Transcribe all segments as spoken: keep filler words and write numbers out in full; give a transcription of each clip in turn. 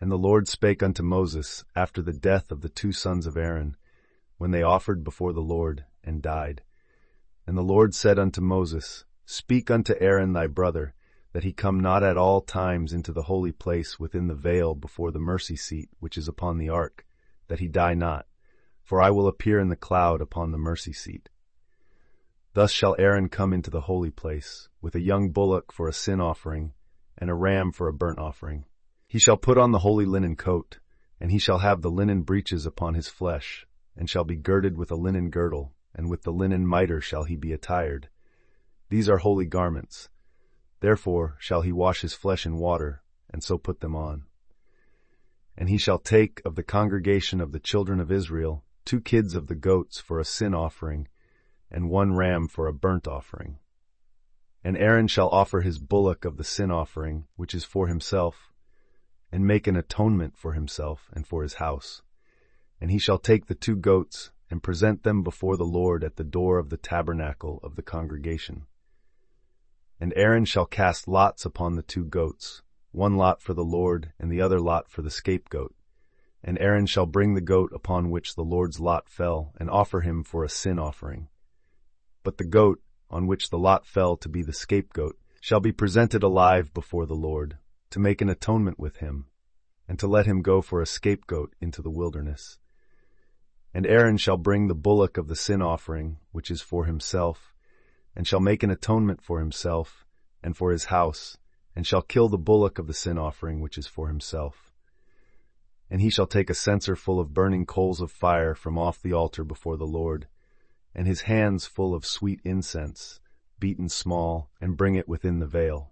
And the Lord spake unto Moses after the death of the two sons of Aaron, when they offered before the Lord, and died. And the Lord said unto Moses, Speak unto Aaron thy brother, that he come not at all times into the holy place within the veil before the mercy seat which is upon the ark, that he die not, for I will appear in the cloud upon the mercy seat. Thus shall Aaron come into the holy place, with a young bullock for a sin offering, and a ram for a burnt offering. He shall put on the holy linen coat, and he shall have the linen breeches upon his flesh, and shall be girded with a linen girdle, and with the linen mitre shall he be attired. These are holy garments. Therefore shall he wash his flesh in water, and so put them on. And he shall take of the congregation of the children of Israel two kids of the goats for a sin offering, and one ram for a burnt offering. And Aaron shall offer his bullock of the sin offering, which is for himself, and make an atonement for himself and for his house. And he shall take the two goats, and present them before the Lord at the door of the tabernacle of the congregation. And Aaron shall cast lots upon the two goats, one lot for the Lord, and the other lot for the scapegoat. And Aaron shall bring the goat upon which the Lord's lot fell, and offer him for a sin offering. But the goat, on which the lot fell to be the scapegoat, shall be presented alive before the Lord, to make an atonement with him, and to let him go for a scapegoat into the wilderness. And Aaron shall bring the bullock of the sin offering, which is for himself, and shall make an atonement for himself and for his house, and shall kill the bullock of the sin offering, which is for himself. And he shall take a censer full of burning coals of fire from off the altar before the Lord, and his hands full of sweet incense, beaten small, and bring it within the veil.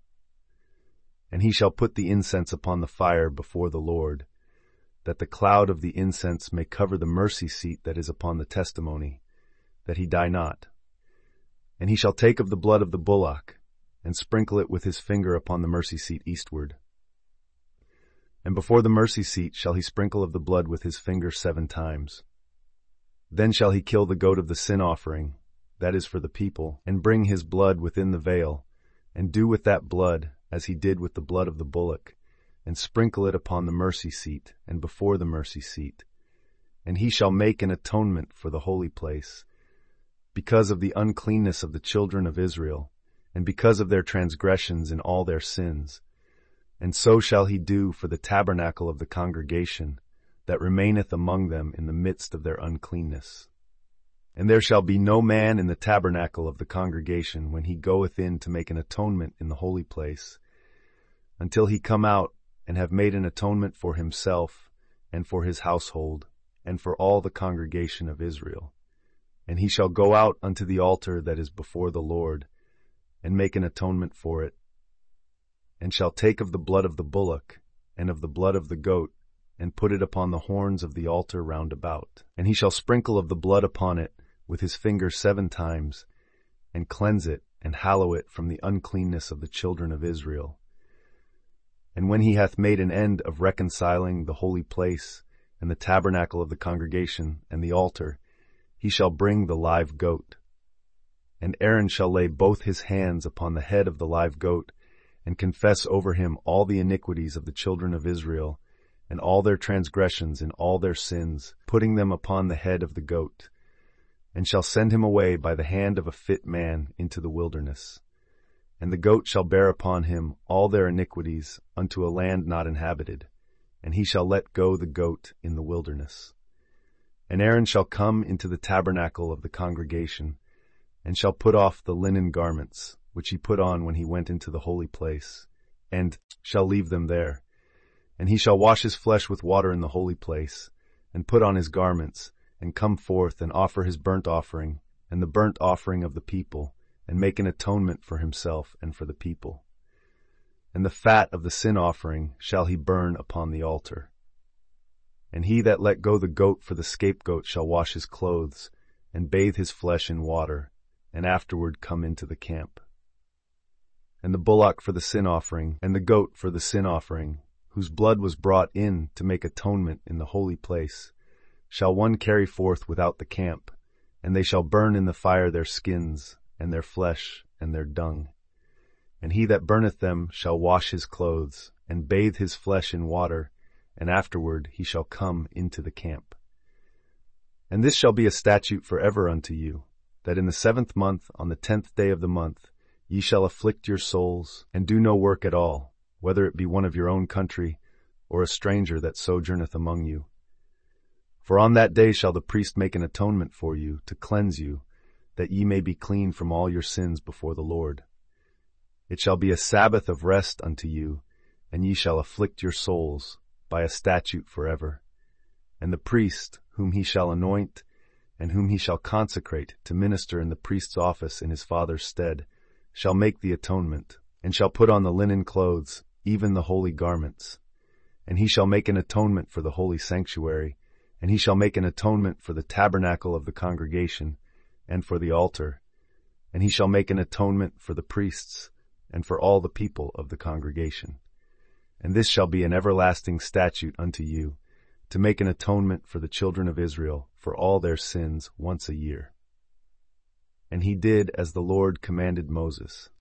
And he shall put the incense upon the fire before the Lord, that the cloud of the incense may cover the mercy seat that is upon the testimony, that he die not. And he shall take of the blood of the bullock, and sprinkle it with his finger upon the mercy seat eastward. And before the mercy seat shall he sprinkle of the blood with his finger seven times. Then shall he kill the goat of the sin offering, that is for the people, and bring his blood within the veil, and do with that blood as he did with the blood of the bullock, and sprinkle it upon the mercy seat, and before the mercy seat. And he shall make an atonement for the holy place, because of the uncleanness of the children of Israel, and because of their transgressions in all their sins. And so shall he do for the tabernacle of the congregation, that remaineth among them in the midst of their uncleanness. And there shall be no man in the tabernacle of the congregation when he goeth in to make an atonement in the holy place, until he come out and have made an atonement for himself, and for his household, and for all the congregation of Israel. And he shall go out unto the altar that is before the Lord, and make an atonement for it, and shall take of the blood of the bullock, and of the blood of the goat, and put it upon the horns of the altar round about. And he shall sprinkle of the blood upon it with his finger seven times, and cleanse it, and hallow it from the uncleanness of the children of Israel. And when he hath made an end of reconciling the holy place, and the tabernacle of the congregation, and the altar, he shall bring the live goat. And Aaron shall lay both his hands upon the head of the live goat, and confess over him all the iniquities of the children of Israel, and all their transgressions and all their sins, putting them upon the head of the goat, and shall send him away by the hand of a fit man into the wilderness. And the goat shall bear upon him all their iniquities unto a land not inhabited, and he shall let go the goat in the wilderness. And Aaron shall come into the tabernacle of the congregation, and shall put off the linen garments, which he put on when he went into the holy place, and shall leave them there. And he shall wash his flesh with water in the holy place, and put on his garments, and come forth and offer his burnt offering, and the burnt offering of the people, and make an atonement for himself and for the people. And the fat of the sin offering shall he burn upon the altar. And he that let go the goat for the scapegoat shall wash his clothes, and bathe his flesh in water, and afterward come into the camp. And the bullock for the sin offering, and the goat for the sin offering, whose blood was brought in to make atonement in the holy place, shall one carry forth without the camp, and they shall burn in the fire their skins, and their flesh, and their dung. And he that burneth them shall wash his clothes, and bathe his flesh in water, and afterward he shall come into the camp. And this shall be a statute forever unto you, that in the seventh month, on the tenth day of the month, ye shall afflict your souls, and do no work at all, whether it be one of your own country, or a stranger that sojourneth among you. For on that day shall the priest make an atonement for you, to cleanse you, that ye may be clean from all your sins before the Lord. It shall be a Sabbath of rest unto you, and ye shall afflict your souls, by a statute forever. And the priest, whom he shall anoint, and whom he shall consecrate to minister in the priest's office in his father's stead, shall make the atonement, and shall put on the linen clothes, even the holy garments. And he shall make an atonement for the holy sanctuary, and he shall make an atonement for the tabernacle of the congregation, and for the altar. And he shall make an atonement for the priests, and for all the people of the congregation. And this shall be an everlasting statute unto you, to make an atonement for the children of Israel for all their sins once a year. And he did as the Lord commanded Moses.